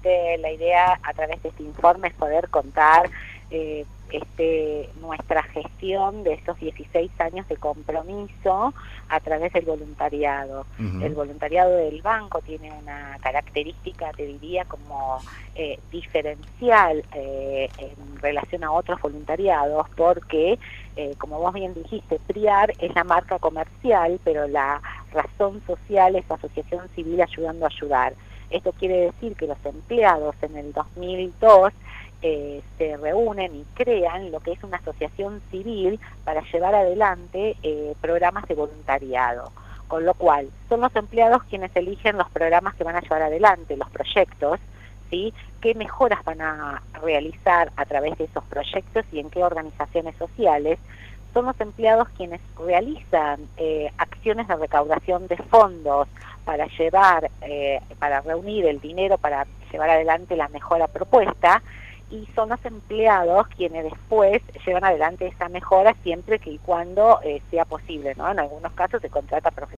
justamente la idea a través de este informe es poder contar nuestra gestión de estos 16 años de compromiso a través del voluntariado. El voluntariado del banco tiene una característica, te diría, como diferencial en relación a otros voluntariados, porque, como vos bien dijiste, PRIAR es la marca comercial, pero la razón social es Asociación Civil Ayudando a Ayudar. Esto quiere decir que los empleados en el 2002 se reúnen y crean lo que es una asociación civil para llevar adelante programas de voluntariado. Con lo cual, son los empleados quienes eligen los programas que van a llevar adelante, los proyectos, ¿sí? ¿Qué mejoras van a realizar a través de esos proyectos y en qué organizaciones sociales? Son los empleados quienes realizan acciones de recaudación de fondos para para reunir el dinero para llevar adelante la mejora propuesta, y son los empleados quienes después llevan adelante esa mejora siempre que y cuando sea posible, ¿no? En algunos casos se contrata